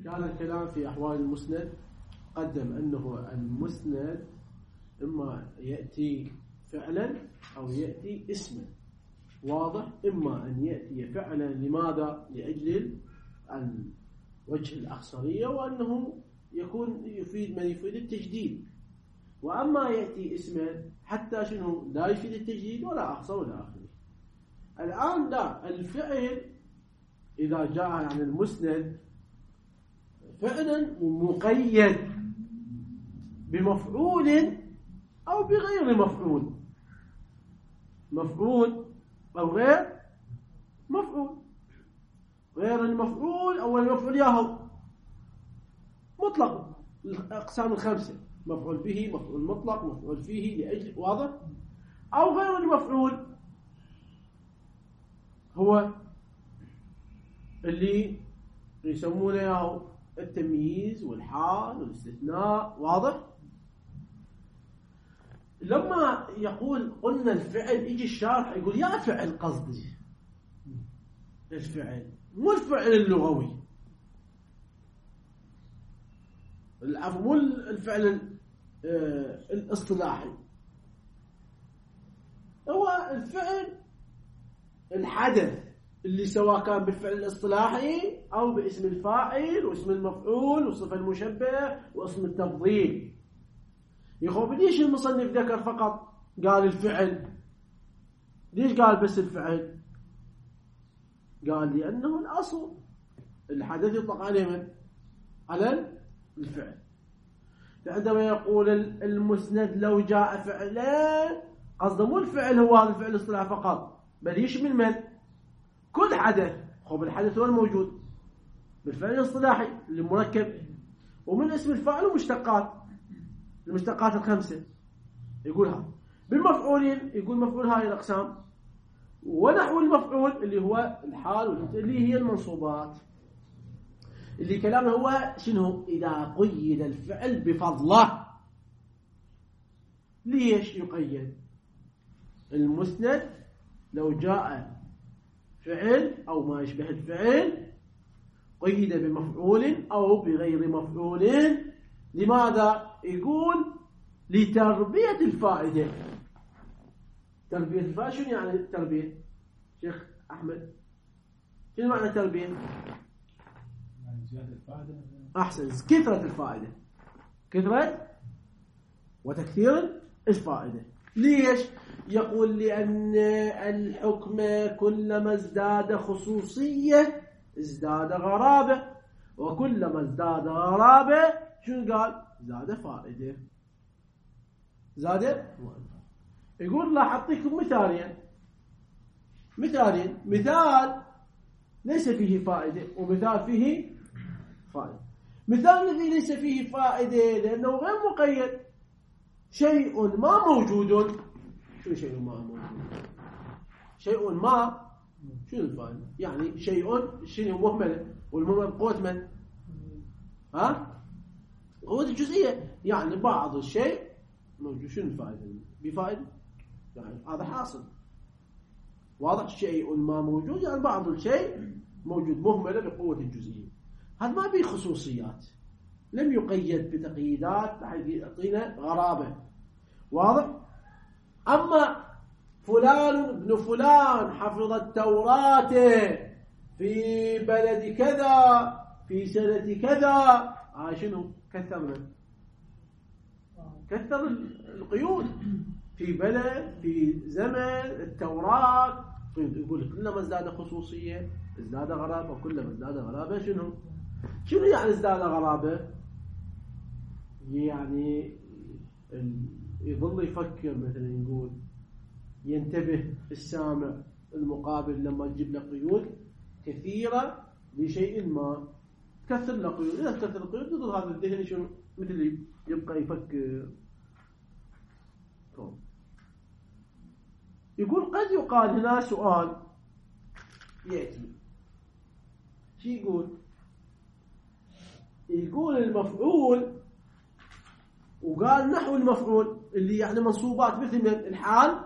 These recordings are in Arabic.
كان الكلام في أحوال المسند قدم أنه المسند إما يأتي فعلا أو يأتي اسما، واضح؟ إما أن يأتي فعلا لماذا؟ لأجل وجه الأخصرية وأنه يكون يفيد من يفيد التجديد، وأما يأتي اسما حتى شنو لا يفيد التجديد ولا أخصر ولا آخره. الآن لا، الفعل إذا جاء عن المسند فعلا مقيد بمفعول أو بغير مفعول، مفعول أو غير مفعول. غير المفعول أو المفعول ياهو مطلق، الأقسام الخمسة: مفعول به، مفعول مطلق، مفعول فيه لأجل، واضح؟ أو غير المفعول هو اللي يسمونه ياهو التمييز والحال والاستثناء، واضح؟ لما يقول قلنا الفعل، يجي الشارح يقول يا فعل قصدي الفعل، مو الفعل اللغوي، مو الفعل الاصطلاحي، هو الفعل الحدث اللي سواء كان بالفعل الاصطلاحي أو باسم الفاعل واسم المفعول وصفة المشبه واسم التفضيل. يخوف ليش المصنف ذكر فقط قال الفعل؟ ليش قال بس الفعل؟ قال لأنه الأصل الحدث يطلق عليه من؟ على الفعل. فعندما يقول المسند لو جاء فعلا، قصده مو الفعل هو هذا الفعل الاصطلاحي فقط، بل يشمل من؟ كل حدث. خب الحدث هو الموجود بالفعل الاصطلاحي اللي مركب ومن اسم الفاعل ومشتقات، المشتقات الخمسة يقولها. بالمفعولين يقول مفعول هاي الأقسام، ونحو المفعول اللي هو الحال اللي هي المنصوبات، اللي كلامه هو شنو؟ إذا قيد الفعل بفضله. ليش يقيد؟ المسند لو جاء فعل أو ما يشبه الفعل قيد بمفعول أو بغير مفعول. لماذا؟ يقول لتربية الفائدة. تربية الفائدة شنو يعني التربية؟ شيخ أحمد شنو معنى تربية؟ يعني زيادة الفائدة. أحسن، كثرة الفائدة، كثرة وتكثير الفائدة. ليش؟ يقول لأن الحكم كلما ازداد خصوصية ازداد غرابة، وكلما ازداد غرابة شنو قال؟ زاد فائدة، زاد. يقول لا أعطيكم مثالين، مثال ليس فيه فائدة ومثال فيه فائدة. مثال الذي ليس فيه فائدة لأنه غير مقيد، شيء ما موجود. شو شيء ما موجود؟ شيء ما شنو الفائدة؟ يعني شيء شنو مهمل، والمهمل قوة من؟ قوة الجزئية، يعني بعض الشيء موجود. شنو الفائدة؟ بفائدة، يعني هذا حاصل، واضح؟ شيء ما موجود يعني بعض الشيء موجود مهملة بقوة الجزئية. هذا ما به خصوصيات، لم يقيد بتقييدات يعطينا غرابة، واضح؟ أما فلان ابن فلان حفظ التوراة في بلد كذا في سنة كذا، شنو؟ كثر من؟ كثر القيود في بلد في زمن التوراة. يقول كلما ازداد خصوصية ازداد غرابة، وكلما ازداد غرابة شنو يعني ازداد غرابة؟ يعني يظل يفكر، مثلا يقول ينتبه السامع المقابل لما تجيب له قيود كثيرة لشيء ما، تكثر له قيود. إذا تكثر القيود يظل هذا الذهن شنو؟ مثل يبقى يفكر. يقول قد يقال هنا سؤال يأتي، شو يقول المفعول، وقال نحو المفعول اللي يعني منصوبات مثل من الحال.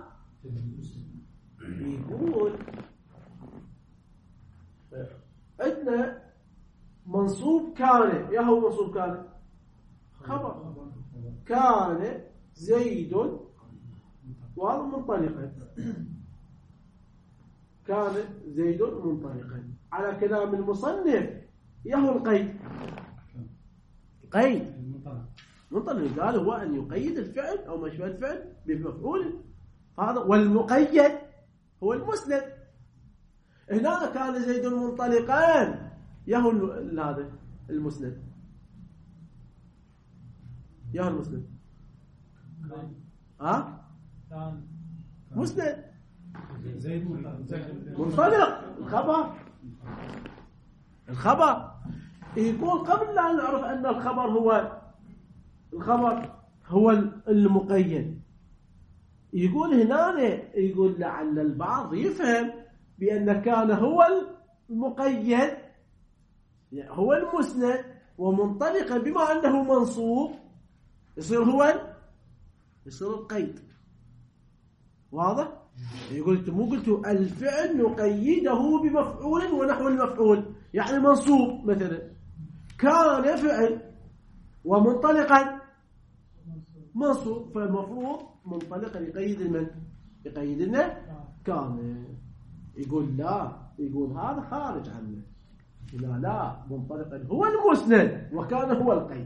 يقول عندنا منصوب كان يا هو منصوب كان خبر كان زيد منطلقا كان زيد منطلقا على كلام المصنف يهو القيد قيد منطلق قال هو أن يقيد الفعل أو ما شبه الفعل بمفعول هذا والمقيد هو المسند هنا كان زيد منطلقا يهو هذا المسند يهو المسند ها مسند زيد منطلق الخبر يقول قبل لا نعرف أن الخبر هو المقيد يقول هنا يقول لعل البعض يفهم بأن كان هو المقيد هو المسند ومنطلقا بما أنه منصوب يصير القيد واضح؟ يقول أنت مو قلتوا الفعل نقيده بمفعول ونحو المفعول يعني منصوب مثلا كان فعل ومنطلقا منصوب فالمفروض منطلقا يقيد المن يقيد لنا كان يقول لا يقول هذا خارج عنه لا منطلقا هو المسند وكان هو القيد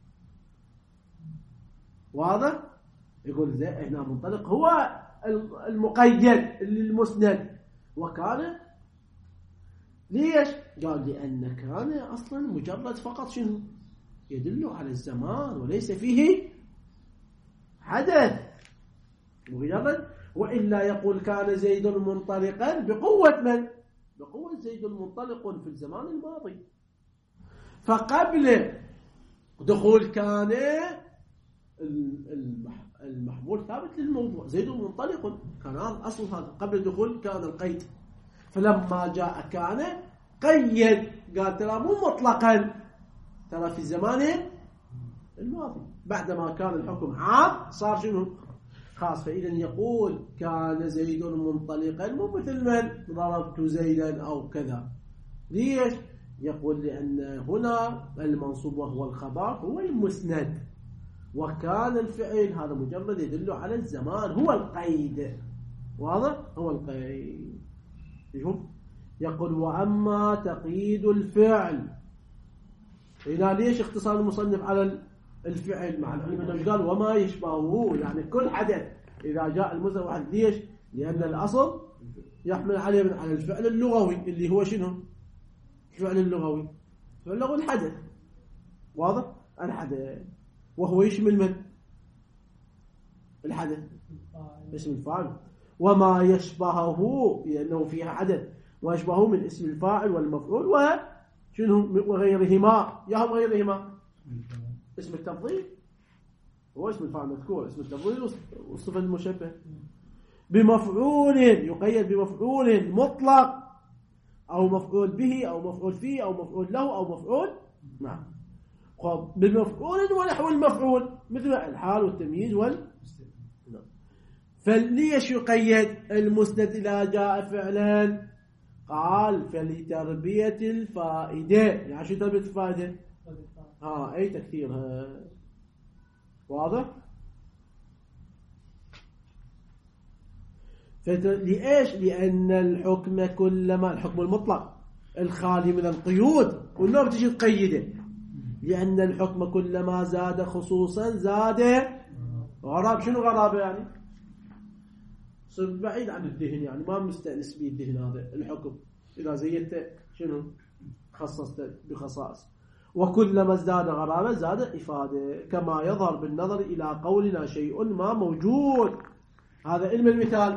واضح يقول زي هنا منطلق هو المقيد للمسند وكان ليش قال لأن كان أصلا مجرد فقط شنو يدل على الزمان وليس فيه حدث مجرد وإلا يقول كان زيد منطلقا بقوة من بقوة زيد منطلق في الزمان الماضي فقبل دخول كان المحمول ثابت للموضوع زيد منطلق كان أصل هذا قبل دخول كان القيد فلما جاء كان قيد قال ترى مو مطلقا ترى في الزمان الماضي بعدما كان الحكم عام صار شنو خاص فإذا يقول كان زيد منطلقا مو مثل من ضربت زيدا أو كذا ليش يقول لأن هنا المنصوب وهو الخبر هو المسند وكان الفعل هذا مجرد يدل على الزمان هو القيد واضح هو القيد شوف يقول وأما تقييد الفعل هنا ليش اختصار المصنف على الفعل مع العلم انه قال وما يشبهه يعني كل حدث اذا جاء المصدر واحد ليش لان الاصل يحمل عليه من على الفعل اللغوي اللي هو شنو الفعل اللغوي الفعل اللغوي الحدث واضح الحدث وهو يشمل من الحدث اسم الفاعل وما يشبهه لانه فيها حدث ويشبهه من اسم الفاعل والمفعول وشنو وغيرهما يهم غيرهما اسم التفضيل هو اسم الفاعل مذكور اسم التفضيل والصفة المشبه بمفعول يقيد بمفعول مطلق أو مفعول به أو مفعول فيه أو مفعول له أو مفعول نعم بمفعول ونحو المفعول مثل الحال والتمييز فليش يقيد المسند إذا جاء فعلا قال فلتربية الفائدة يعني شو تربية الفائدة أي تكثيرها واضح لإيش لأن الحكم كلما الحكم المطلق الخالي من القيود والنوم تجي تقيده لأن الحكم كلما زاد خصوصا زاد غراب شنو غرابة يعني صرت بعيد عن الذهن يعني ما مستأنس به الذهن هذا الحكم إذا زيدت شنو خصصت بخصائص وكلما ازداد غرابة زاد إفادة كما يظهر بالنظر إلى قولنا شيء ما موجود هذا علم المثال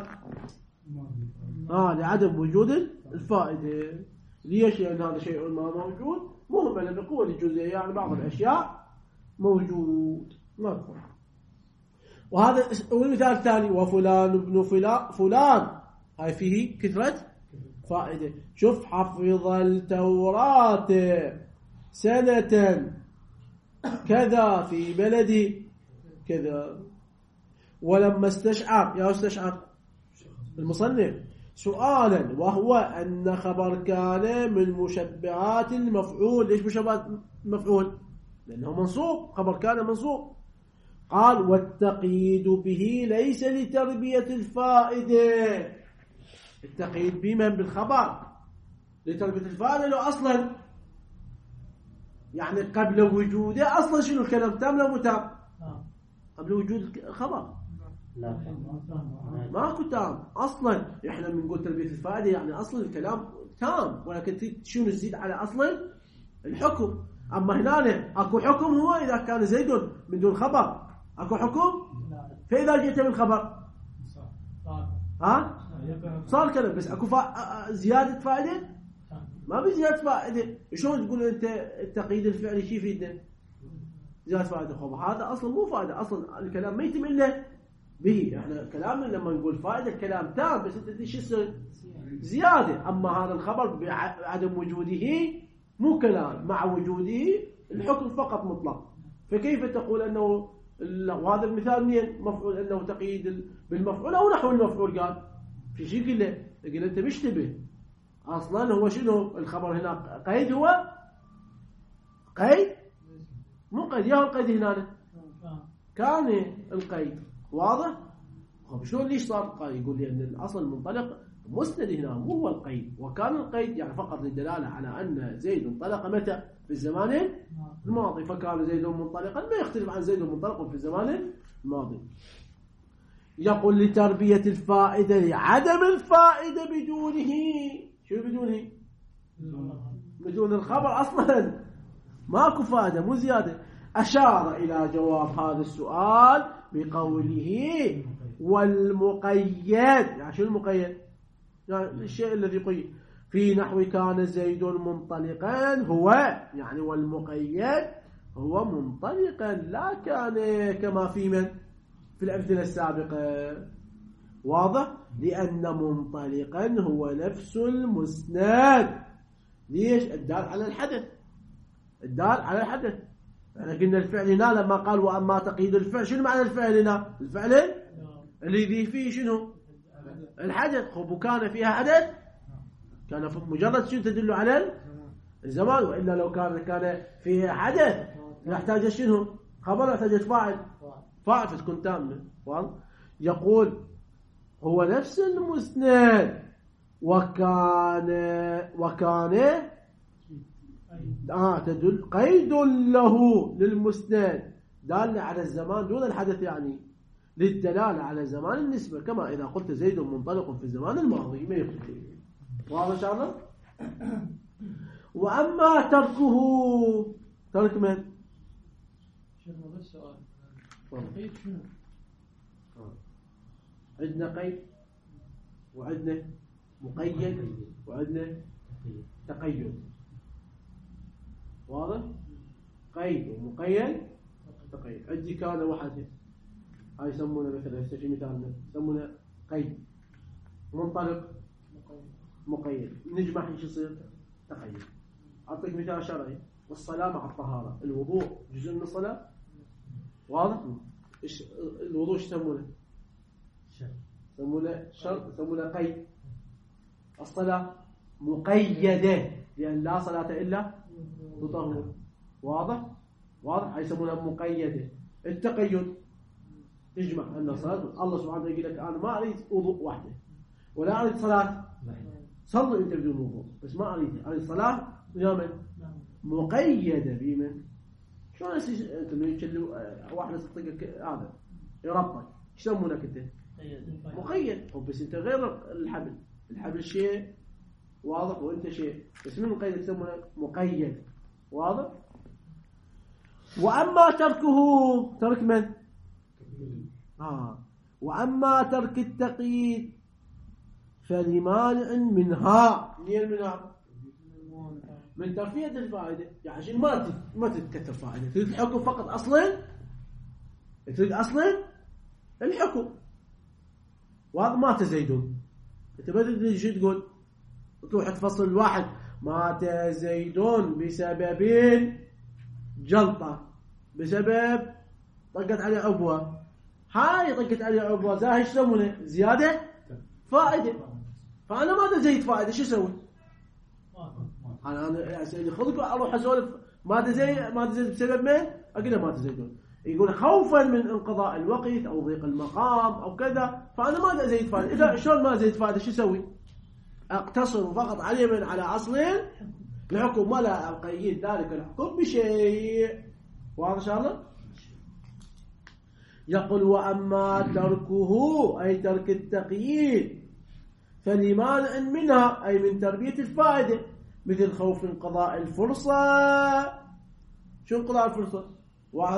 لعدم وجود الفائدة ليش لأن هذا شيء ما موجود مهم لأن قوة الجزئية يعني بعض الأشياء موجود مفهوم وهذا المثال الثاني وفلان ابن فلان هاي فيه كثرة فائدة شوف حفظ التوراة سنة كذا في بلد كذا ولما استشعر المصنف سؤالا وهو أن خبر كان من مشبهات المفعول ليش مشبهات المفعول لأنه منصوب، خبر كان منصوب. قال والتقييد به ليس لتربية الفائدة. التقييد بمن؟ بالخبر لتربية الفائدة. لو أصلا يعني قبل وجوده أصلا شنو الكلام تام لو متام؟ قبل وجود الخبر لا ماكو تام أصلا. إحنا بنقول تربية الفائدة يعني أصلا الكلام تام، ولكن شنو تزيد على أصلا الحكم. أما هنا أكو حكم هو إذا كان زيد من دون خبر أكو حكم. فإذا جئت بالخبر صار كلام، بس أكو زيادة فائدة؟ ما بزيادة فائدة. شلون تقول أنت التقييد الفعلي شي يفيدنا؟ زيادة فائدة. خب هذا أصلا مو فائدة، أصلا الكلام ما يتم إلا به. إحنا كلامنا لما نقول فائدة الكلام تام، بس أنت شو يصير؟ زيادة. أما هذا الخبر بعدم وجوده مو كلام، مع وجوده الحكم فقط مطلق. فكيف تقول أنه وهذا المثال مين؟ مفعول أنه تقييد بالمفعول أو نحو المفعول. قال في شيء قل أنت مشتبه. أصلا هو شنو الخبر هنا؟ قيد. هو قيد مو قيد. يا القيد هنا كان القيد واضح. طب شلون ليش صار قال؟ يقول لي أن الأصل المنطلق مسند هنا مو هو القيد، وكان القيد يعني فقط للدلالة على أن زيد انطلق متى؟ في الزمان الماضي، فكان زيد منطلقا ما يختلف عن زيد منطلق في الزمان الماضي. يقول لتربية الفائدة لعدم الفائدة بدونه. شو بدونه؟ بدون الخبر أصلا ماكو فائدة، مو زيادة. أشار إلى جواب هذا السؤال بقوله والمقيد. يعني شو المقيد؟ يعني الشيء الذي قيد في نحو كان زيد منطلقا هو، يعني والمقيد هو منطلقا، لا كان كما في من في الأمثلة السابقة. واضح؟ لأن منطلقا هو نفس المسند. ليش؟ الدال على الحدث. الدال على الحدث. يعني قلنا الفعل هنا لما قال وأما تقييد الفعل، شنو معنى الفعل هنا؟ الفعل الذي فيه شنو؟ الحدث. خب وكان فيها حدث، كان مجرد شنو تدل على الزمان. وإلا لو كان فيها حدث يحتاج شنو؟ خبر، يحتاج فاعل. فاعل فتكون تامة. يقول هو نفس المسند وكان تدل قيد له للمسند دال على الزمان دون الحدث، يعني للدلالة على زمان النسبة، كما إذا قلت زيد منطلق في الزمان الماضي ما يختلف. واضح إن شاء الله. وأما تركه، ترك من؟ شنو بس سؤال قيد شنو؟ عندنا قيد وعندنا مقيد وعندنا تقيد. واضح؟ قيد ومقيد تقيد. عندي كان واحد هاي يسمونه مثلا في مثالنا يسمونه قيد، منطلق مقيد، نجمع ايش يصير؟ تقيد. اعطيك مثال شرعي، والصلاة مع الطهارة. الوضوء جزء من الصلاة. واضح؟ ايش الوضوء ايش يسمونه؟ يسمونه شرط، يسمونه قيد. الصلاة مقيدة لأن لا صلاة إلا بطهور. واضح؟ واضح؟ يسمونها مقيدة. التقيد تجمع أن الصلاة الله سبحانه يقول لك أنا ما أريد وضوء واحدة ولا أريد صلاة، صلوا أنت بدون وضوء، بس ما أريد صلاة يوما مقيدة بمن؟ شو أنت يتكلم واحدة تطقك هذا يربطك، إيش يسمونك أنت؟ مقيد. بس أنت غير الحبل. الحبل شيء واضح وأنت شيء، بس من مقيد يسمونه مقيد. واضح؟ وأما تركه، ترك من؟ وأما ترك التقييد فلمانع منها. منين منها؟ من ترفية الفائدة. يعني عشان ما تتكثر فائدة، تريد الحكم فقط أصلا، تريد أصلا الحكم. وهذا ما تزيدون. أنت ما تدري شو تقول، تروح تفصل الواحد مات زيدون بسبب جلطة، بسبب طقت عليه عبوة. هاي طقت عليه عبوة زاهي ايش يسمونه؟ زيادة فائدة. فأنا ما زيد فائدة، شو اسوي؟ أنا أسألني خذك أروح أسولف مات زيد بسبب من؟ أقول له مات زيد. يقول خوفا من انقضاء الوقت أو ضيق المقام أو كذا، فأنا ما أزيد فائدة. إذا شلون ما أزيد فائدة شو أسوي؟ أقتصر فقط عليه من على أصل الحكم ولا أقيد ذلك الحكم بشيء. واضح إن شاء الله؟ يقول وأما تركه أي ترك التقييد فلمانع منها أي من تربية الفائدة، مثل خوف انقضاء الفرصة. شو انقضاء الفرصة؟ واحد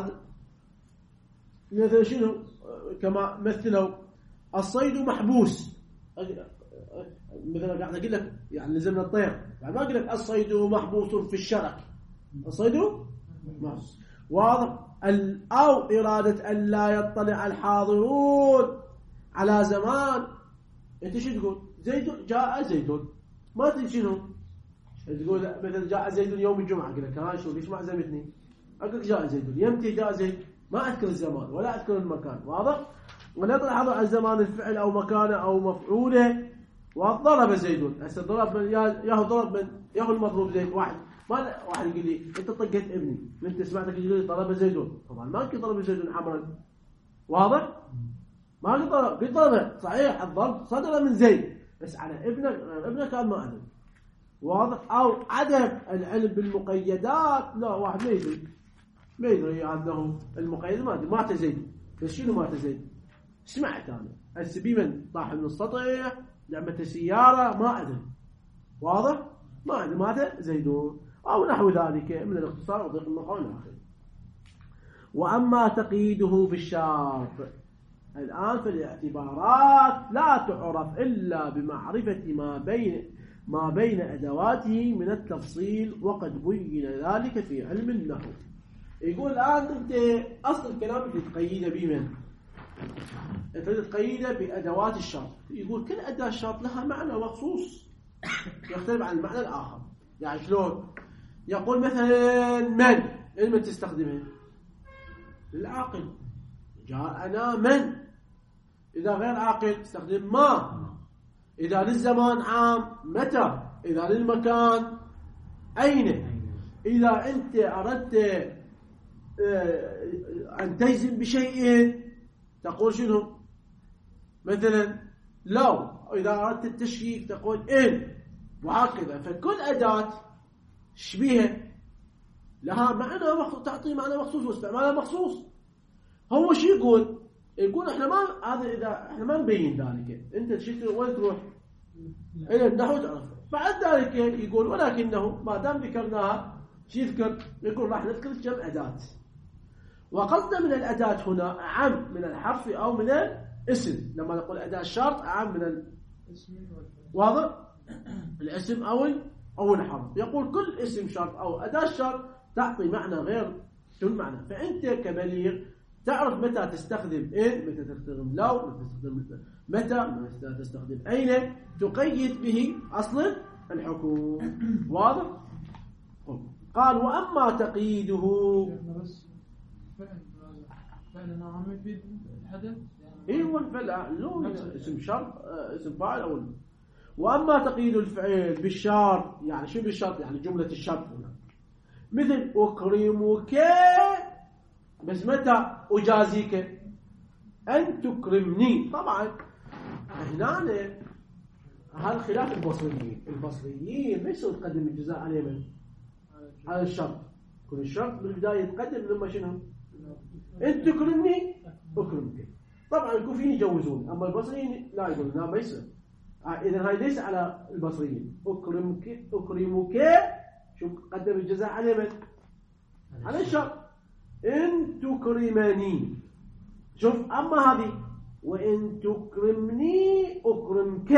مثل شنو؟ كما مثلوا الصيد محبوس، مثلا قاعد أقول لك يعني نزلنا الطير، يعني ما أقول لك الصيد محبوس في الشرك، الصيد محبوس. واضح؟ أو إرادة أن لا يطلع الحاضرون على زمان. أنت شو تقول؟ زيد جاء زيد، ما تدري شنو تقول. مثلا جاء زيد يوم الجمعة، أقول لك ها شو ليش ما عزمتني؟ أقول لك جاء زيد يمتى جاء زيد، ما أذكر الزمان ولا أذكر المكان. واضح؟ ولا يطلع الحاضر على زمان الفعل أو مكانه أو مفعوله. وضرب زيد، هسه ضرب من ياهو ضرب من ياهو المضروب زيد. واحد يقول لي انت طقيت ابني، انت سمعتك يقول لي ضرب زيد، طبعا ما قلت ضرب زيد حمرا. واضح؟ ما قلت ضرب، صحيح الضرب صدر من زيد بس على ابنك كان ما ادري. واضح؟ او عدم العلم بالمقيدات. لا واحد ما يدري عنده المقيد، ما ادري مات زيد، بس شنو مات زيد؟ سمعت انا السبي من طاح من السطح، لعبة السيارة، ما أدري. واضح؟ ما أدري ماذا زيدون أو نحو ذلك من الاختصار وضيق المقام الآخر. وأما تقييده بالشرط الآن فالاعتبارات لا تعرف إلا بمعرفة ما بين أدواته من التفصيل، وقد بين ذلك في علم النحو. يقول الآن أنت أصل الكلام اللي تقيده بمن؟ تقيده بأدوات الشرط. يقول كل أداة الشرط لها معنى مخصوص يختلف عن المعنى الآخر. يعني شلون؟ يقول مثلا من تستخدمه؟ للعاقل، جاءنا من. إذا غير عاقل تستخدم ما. إذا للزمان عام متى. إذا للمكان أين. إذا أنت أردت أن تجزم بشيء تقول شنو؟ مثلا لو. إذا أردت التشكيك تقول إن، وهكذا. فكل أداة شبيهة لها معنى مخصوص، تعطي معنى مخصوص واستعمالها مخصوص. هو شو يقول؟ يقول احنا ما هذا اذا احنا ما نبين ذلك. انت شفت وين تروح؟ الى النحو تعرف. بعد ذلك يقول ولكنه ما دام ذكرناها شو يذكر؟ يقول راح نذكر كم أداة. وقصدنا من الأداة هنا أعم من الحرف أو من الاسم. لما نقول أداة الشرط أعم من الاسم. واضح؟ الاسم أو الحرف. يقول كل اسم شرط أو أداة شرط تعطي معنى غير شو المعنى. فأنت كبليغ تعرف متى تستخدم إن، متى تستخدم لو، متى تستخدم أين، تقيد به أصل الحكم. واضح؟ قال وأما تقييده فعل عام يفيد الحدث. ايوه الفعل لو اسم شرط اسم فاعل او. واما تقييد الفعل بالشرط، يعني شو بالشرط؟ يعني جمله الشرط هنا. مثل اكرمك، بس متى اجازيك؟ ان تكرمني. طبعا هنا هذا خلاف البصريين ليس يقدم الجزاء عليه من على الشرط. كل الشرط بالبدايه يتقدم لما شنو؟ انت تكرمني اكرمك. طبعا الكوفيين يجوزون، اما البصريين لا يقولون لا ما يصير. اذا هاي ليس على البصريين. اكرمك شو قدم الجزاء على من؟ على الشرط. ان تكرمني. شوف اما هذه وان تكرمني اكرمك.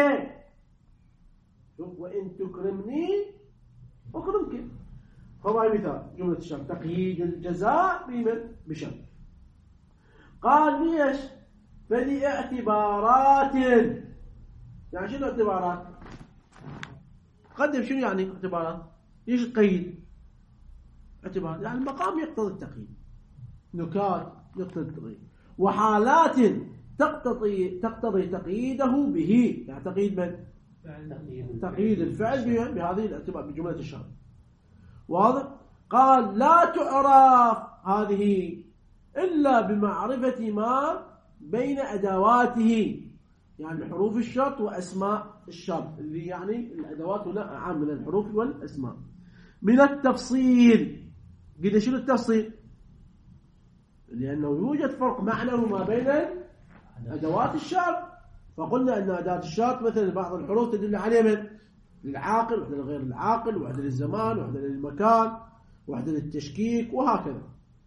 شوف وان تكرمني اكرمك. فهذا مثال جملة الشرط تقييد الجزاء بشرط. قال ليش؟ فلإعتبارات. يعني شنو اعتبارات؟ قدم شنو يعني اعتبارات؟ ليش تقيد؟ اعتبارات يعني المقام يقتضي التقييد، نكات يقتضي التقييد، وحالات تقتضي تقييده به. يعني تقييد من؟ تقييد الفعل بهذه الاعتبار بجملة الشرط. واضح؟ قال لا تعرف هذه إلا بمعرفة ما بين أدواته، يعني حروف الشرط وأسماء الشرط، اللي يعني الأدوات هنا أعم من الحروف والأسماء. من التفصيل، قلنا شنو التفصيل؟ لأنه يوجد فرق معنوي ما بين أدوات الشرط، فقلنا أن أداة الشرط مثل بعض الحروف تدل عليه من للعاقل، وحدة لغير العاقل، وحدة للزمان، وحدة للمكان، وحدة للتشكيك، وهكذا.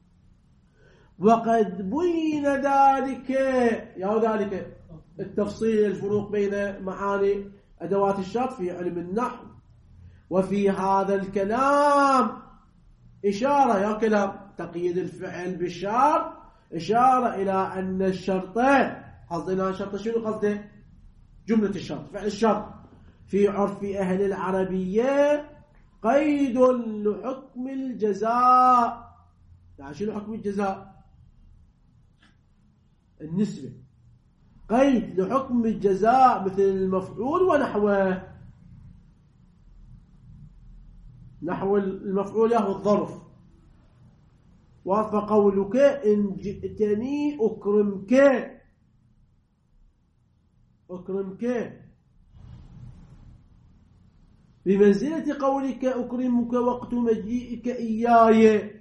وقد بين ذلك، يا ذلك التفصيل الفروق بين معاني أدوات الشرط في علم النحو. وفي هذا الكلام إشارة، يا كلام تقييد الفعل بالشرط، إشارة إلى أن الشرطين، قصدنا الشرط شنو قصده؟ جملة الشرط، فعل الشرط في عرف أهل العربية قيد لحكم الجزاء. يعني شنو حكم الجزاء؟ النسبة، قيد لحكم الجزاء مثل المفعول ونحوه. نحو المفعول هو الظرف. وفقولك إن جئتني أكرمك، أكرمك بمنزلة قولك أكرمك وقت مجيئك إياي.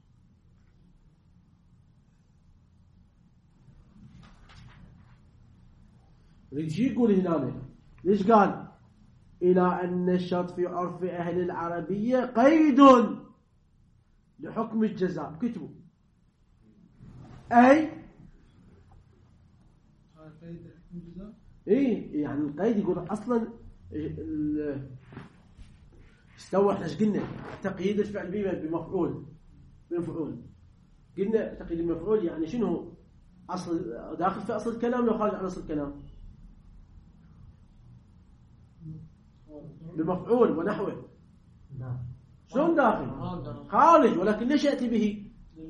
ليش يقول هنا؟ ليش قال إلى أن الشرط في عرف أهل العربية قيد لحكم الجزاء؟ كتبوا أي قيد لحكم الجزاء. إيه يعني القيد يقول أصلا استوى. احنا ايش قلنا؟ تقييد الفعل بمفعول، بمفعول. قلنا تقييد المفعول يعني شنو؟ أصل داخل في أصل الكلام لو خارج عن أصل الكلام؟ بمفعول ونحوه. شلون داخل؟ خارج، ولكن ليش يأتي به؟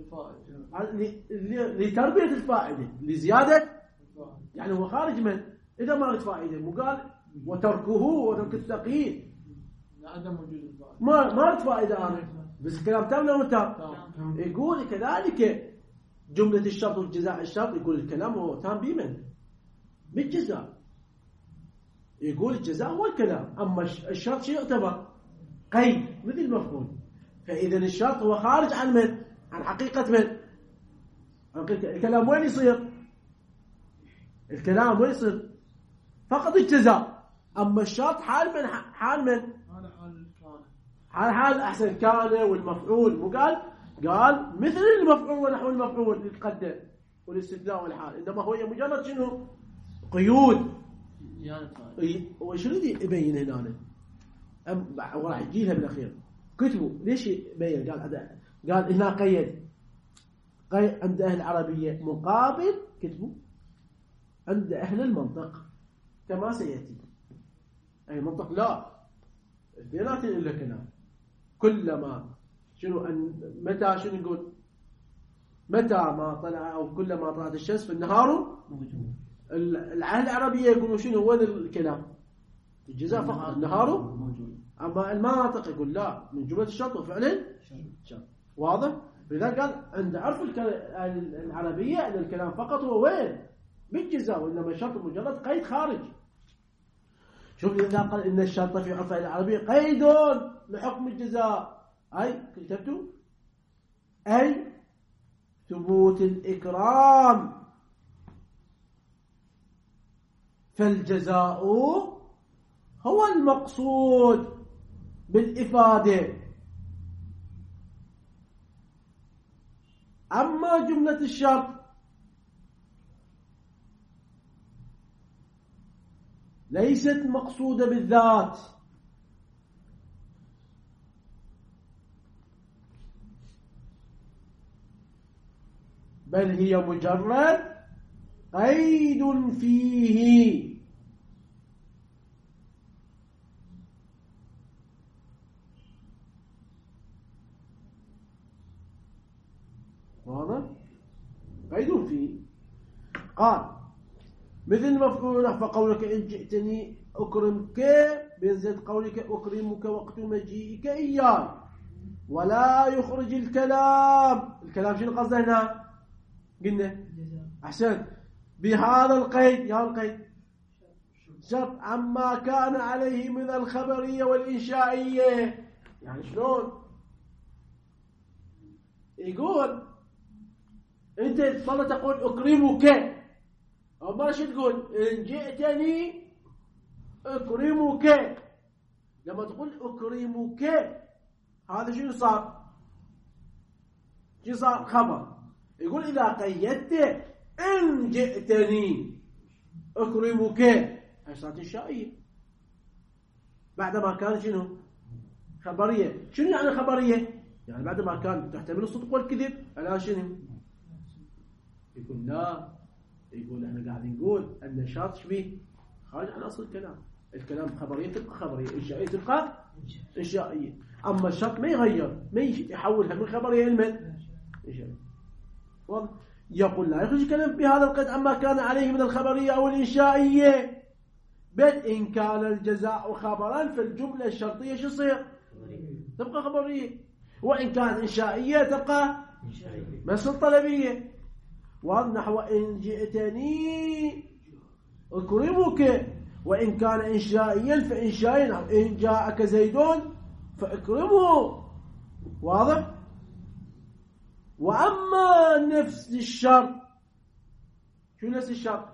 لتربية الفائدة، لزيادة. يعني هو خارج من إذا ما رد فائدة، مو قال وتركه وترك التقييد عدم وجود الفائدة، ما رد فائدة. أنا بس الكلام تام ولا تام؟ يقول كذلك جملة الشرط والجزاء الشرط، يقول الكلام هو تام بمن؟ بالجزاء. يقول الجزاء هو الكلام، أما الشرط شيء يعتبر قيد مثل المفعول. فإذا الشرط هو خارج عن من؟ عن حقيقة من؟ الكلام وين يصير؟ الكلام وين يصير؟ فقط الجزاء. أما الشرط حال من؟ حال من؟ حال أحسن كان والمفعول. مو قال مثل المفعول ونحو المفعول للقدر والاستثناء والحال، إنما هو مجرد شنو؟ قيود. وش يريد يبين هنا؟ وراح يجيلها بالأخير. كتبوا ليش يبين؟ قال هنا قيد عند أهل العربية مقابل، كتبوا عند أهل المنطق كما سيأتي. أي منطق لا بينات إلا كلام. كلما شنو متى شنو نقول؟ متى ما طلع أو كلما طلعت الشمس في النهار العهد العربية يقولوا شنو؟ وين الكلام؟ الجزاء فقط، النهار موجود. أما المناطق يقول لا، من جملة الشرط وفعل شرط. واضح؟ لذلك قال عند عرف العربية أن الكلام فقط هو وين؟ بالجزاء، وإنما الشرط مجرد قيد خارج. شوف إذا قال إن الشرط في عرف العربية قيد لحكم الجزاء، أي كتبتوا أي ثبوت الإكرام، فالجزاء هو المقصود بالإفادة. أما جملة الشرط ليست مقصودة بالذات، بل هي مجرد قيد فيه. واضح؟ قيد فيه. قال مثل مفعول فقولك إن جئتني أكرمك بنزل قولك أكرمك وقت مجيئك إياي. ولا يخرج الكلام شنو قصده هنا؟ قلنا أحسن بهذا القيد، يا القيد شرط عما كان عليه من الخبرية والإنشائية. يعني شلون؟ يقول أنت تظل تقول أكرمك، أو ما شو تقول إن جئتني أكرمك. لما تقول أكرمك هذا شنو صار؟ شو صار؟ خبر. يقول إذا قيدت إن جئتني أكرمك هاي صارت إنشائية بعدما كان شنو؟ خبرية. شنو يعني خبرية؟ يعني بعدما كان تحتمل الصدق والكذب الآن شنو؟ يقول لا، يقول احنا قاعدين نقول أن الشرط شبيه خارج عن أصل الكلام خبرية تبقى خبرية، إنشائية تبقى إنشائية. أما الشرط ما يغير، ما يحولها من خبرية إلى إنشائية. واضح؟ يقول لا يخرج الكلام بهذا القيد عما كان عليه من الخبرية أو الإنشائية، بل إن كان الجزاء خبرا فالجملة الشرطية شو تصير؟ تبقى خبرية، وإن كانت إنشائية تبقى مثل طلبية. ونحو إن جئتني أكرمك، وإن كان إنشائيا فإنشائيا، إن جاءك زيدون فأكرمه. واضح؟ وأما نفس الشرط، شو نفس الشرط؟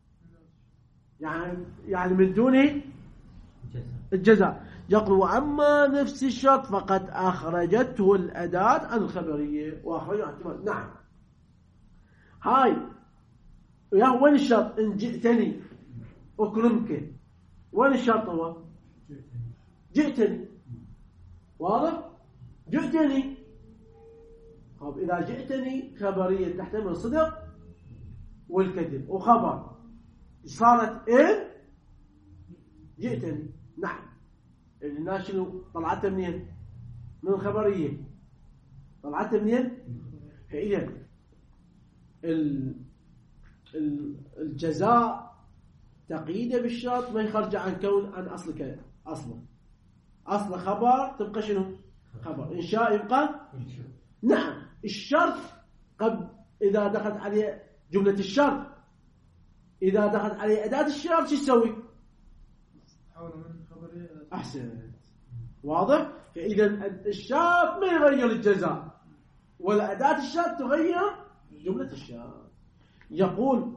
يعني من دونه الجزاء. يقول وأما نفس الشرط فقد أخرجته الأداة عن الخبرية وأخرجه احتمال. نعم، هاي وين الشرط؟ إن جئتني أكرمك، وين الشرط؟ هو جئتني. واضح؟ جئتني. طب إذا جئتني خبرية تحتمل الصدق والكذب وخبر، صارت إن جئتني. نعم، الناس شنو طلعتها منين؟ من الخبرية. طلعتها منين؟ إذن الجزاء تقييده بالشرط ما يخرج عن كون عن أصل خبر تبقى شنو؟ خبر. إنشاء يبقى نعم. الشرط قبل إذا دخلت عليه جملة الشرط، إذا دخلت عليه أداة الشرط شو يسوي؟ أحسن. واضح؟ فإذا الشرط ما يغير الجزاء، ولا أداة الشرط تغير جملة الشرط. يقول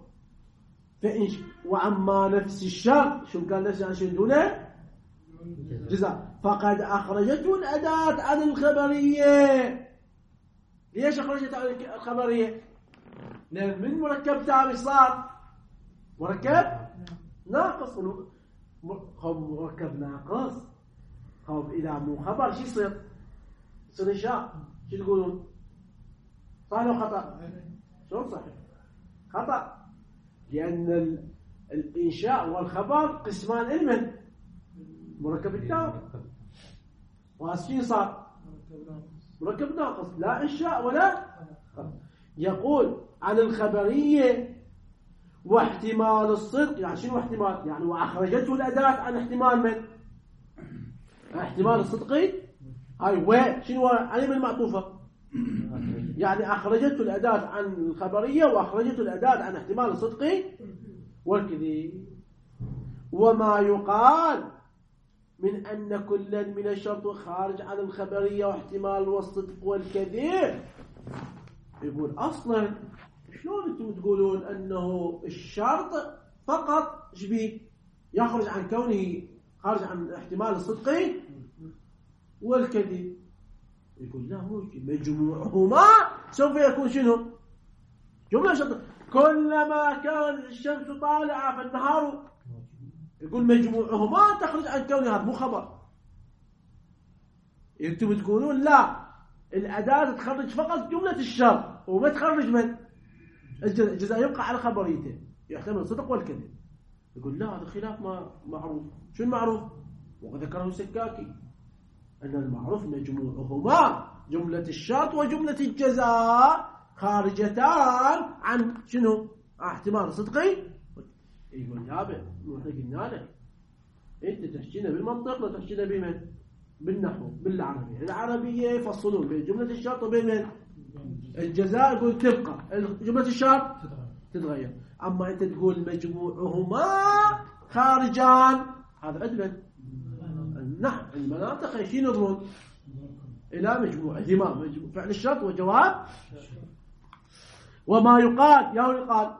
وعما نفس الشرط، شو كان نفس عشان دونه جزاء، فقد أخرجته الأداة عن الخبرية. ليش أخرجت عن الخبرية؟ لأن من مركب تام صار مركب ناقص. مركب ناقص، إذا مو خبر شو يصير؟ يصير إنشاء. شو تقولون؟ صحيح أو خطأ؟ شلون صحيح؟ خطأ، لأن الإنشاء والخبر قسمان علما. مركب التام وهالشيء صار مركب ناقص، لا إنشاء ولا خبر. يقول عن الخبرية واحتمال الصدق. يعني شنو احتمال؟ يعني وأخرجته الأداة عن احتمال من؟ احتمال الصدقي. هاي وين شنو علم المعطوفة؟ يعني أخرجته الأداة عن الخبرية وأخرجته الأداة عن احتمال الصدقي والكذب. وما يقال من أن كلا من الشرط خارج عن الخبرية واحتمال والصدق والكذب، يقول أصلا شلون أنتم تقولون أنه الشرط فقط شبيه يخرج عن كونه خارج عن احتمال الصدق والكذب؟ يقول لا، مجموعهما سوف يكون شنو؟ جملة شرط. كلما كان الشمس طالعة فالنهار، يقول مجموعهما تخرج عن كونه هذا مو خبر. أنتم تقولون لا، الأداة تخرج فقط جملة الشرط وما تخرج من الجزاء، يبقى على خبريته يحتمل الصدق والكذب. يقول لا، هذا خلاف معروف. شو المعروف؟ وذكره السكاكي أن المعروف مجموعهما جملة الشرط وجملة الجزاء خارجتان عن شنو؟ احتمال الصدقي. يقول يابا، نحن قلنا لك أنت تحكينا بالمنطق لا تحكينا بمن؟ بالنحو بالعربية. العربية يفصلون بين جملة الشرط وبين الجزاء، يقول تبقى جملة الشرط تتغير. أما أنت تقول مجموعهما خارجان، هذا عدلا. نعم المناطق شي نظرون إلى مجموعهما، فعل الشرط وجواب. وما يقال يقال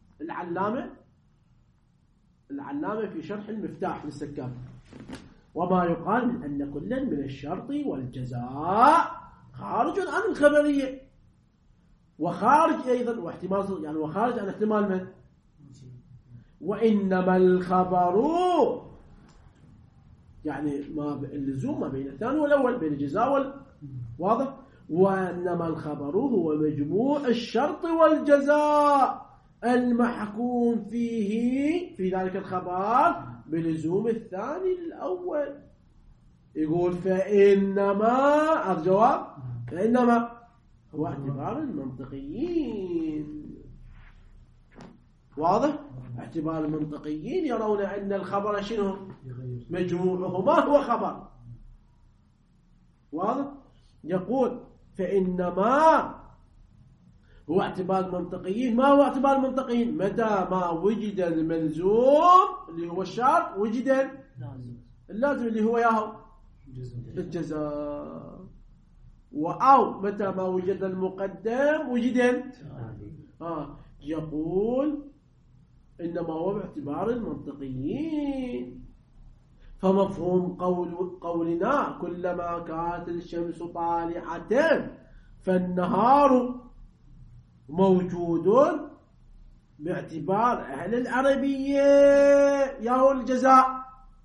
العلامة في شرح المفتاح للسكان، وما يقال من أن كلا من الشرط والجزاء خارج عن الخبرية، وخارج أيضا واحتمال، يعني وخارج عن احتمال من، وإنما الخبر يعني ما اللزوم ما بين الثاني والأول، بين الجزاء واضح. وإنما الخبر هو مجموع الشرط والجزاء المحكوم فيه في ذلك الخبر بلزوم الثاني الأول. يقول فإنما الجواب فإنما هو اعتبار المنطقيين. واضح؟ اعتبار المنطقيين يرون أن الخبر شنو؟ مجموعهما هو خبر. واضح؟ يقول فإنما هو اعتبار المنطقيين. ما هو اعتبار المنطقيين؟ متى ما وجد الملزوم اللي هو الشرط، وجد اللازم اللي هو ياهو الجزاء، أو متى ما وجد المقدم وجد يقول إنما هو باعتبار المنطقيين. فمفهوم قولنا كلما كانت الشمس طالعة فالنهار موجود باعتبار أهل العربية ياهو الجزاء،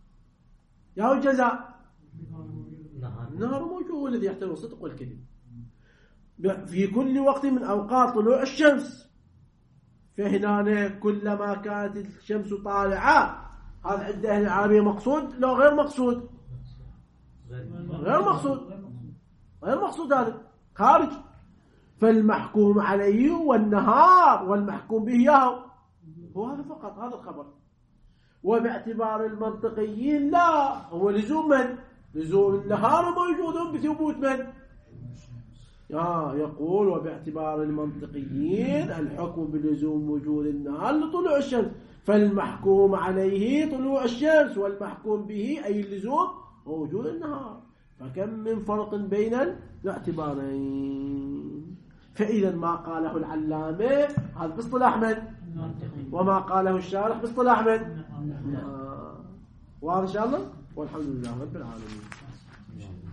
النهار موجود الذي يحتوي الصدق والكذب في كل وقت من أوقات طلوع الشمس. فهنا كلما كانت الشمس طالعة، هذا عند أهل العربية مقصود لو غير مقصود؟ غير مقصود هذا خارج. فالمحكوم عليه والنهار والمحكوم به هو هذا فقط، هذا الخبر. وباعتبار المنطقيين لا، هو لزوم من؟ لزوم النهار موجود بثبوت من؟ يقول وباعتبار المنطقيين الحكم بلزوم وجود النهار لطلوع الشمس، فالمحكوم عليه طلوع الشمس والمحكوم به أي اللزوم وجود النهار. فكم من فرق بين الاعتبارين. فإذا ما قاله العلامة هذا باصطلاح من؟ وما قاله الشارح باصطلاح من؟ واضح إن شاء الله. والحمد لله رب العالمين.